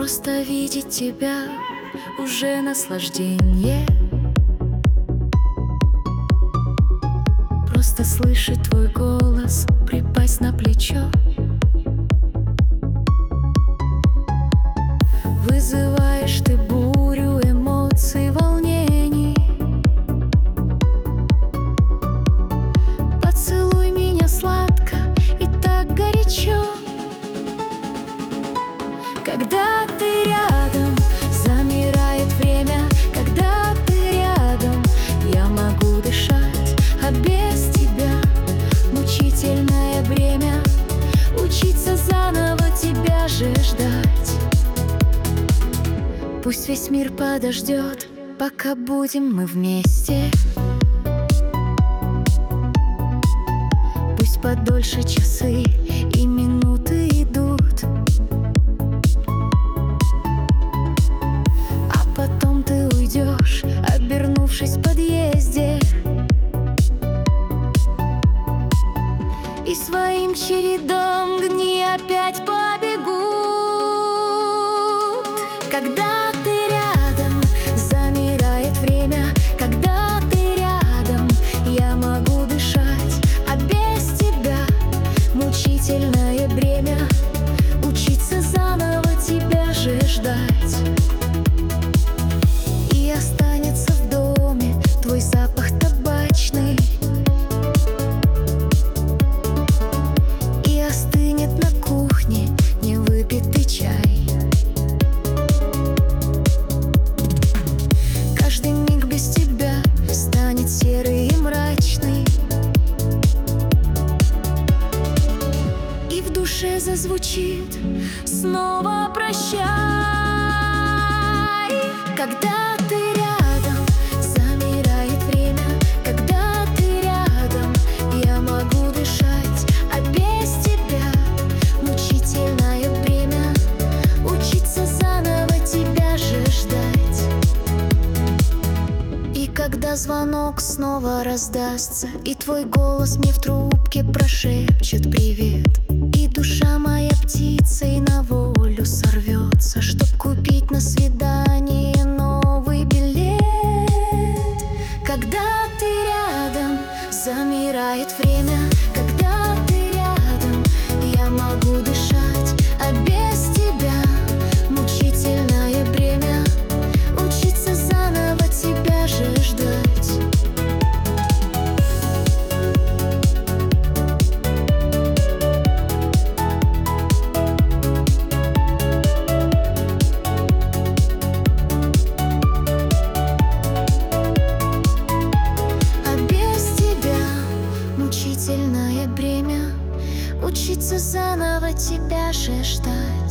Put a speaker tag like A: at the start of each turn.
A: Просто видеть тебя уже наслаждение. Просто слышать твой голос, припасть на плечо. Вызываешь ты бурю эмоций, волнений. Поцелуй меня сладко и так горячо. Когда ты рядом, замирает время. Когда ты рядом, я могу дышать, а без тебя мучительное бремя. Учиться заново тебя же ждать. Пусть весь мир подождет, пока будем мы вместе. Пусть подольше часы и минуты идут, а потом ты уйдешь, обернувшись в подъезде, и своим чередом дни опять побегут. Когда ты рядом, замирает время. Когда ты рядом, я могу дышать, а без тебя мучительное бремя. Учиться заново тебя же ждать. И останется в доме твой запах табачный, и остынет на кухне невыпитый чай. Каждый миг без тебя станет серый и мрачный, и в душе зазвучит снова прощай. Когда ты рядом, замирает время. Когда ты рядом, я могу дышать, а без тебя мучительное бремя. Учиться заново тебя же ждать. И когда звонок снова раздастся, и твой голос мне в трубке прошепчет привет, и душа моя птицей на волю сорвется, чтоб купить на свидание новый билет. Когда ты рядом, замирает время. Когда ты рядом, я могу дышать, а без тебя мучительное бремя. Учиться заново тебя же ждать. А без тебя мучительное бремя. Учиться заново тебя же ждать.